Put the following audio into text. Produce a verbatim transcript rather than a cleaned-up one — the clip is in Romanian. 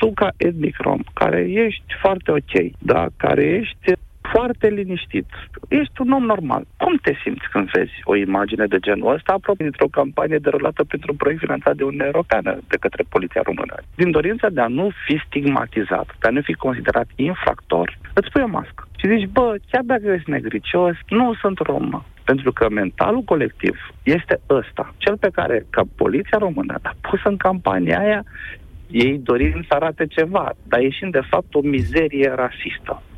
tu ca etnic rom, care ești foarte ok, da, care ești foarte liniștit, ești un om normal. Cum te simți când vezi o imagine de genul ăsta, aproape dintr-o campanie derulată printr-un proiect finanțat de Uniunea Europeană de către Poliția Română? Din dorința de a nu fi stigmatizat, de a nu fi considerat infractor, îți pui o mască. Și zici, bă, chiar dacă ești negricios, nu sunt rom. Pentru că mentalul colectiv este ăsta, cel pe care, ca Poliția Română, a pus în campania aia, ei dorind să arate ceva, dar ieșind de fapt o mizerie rasistă.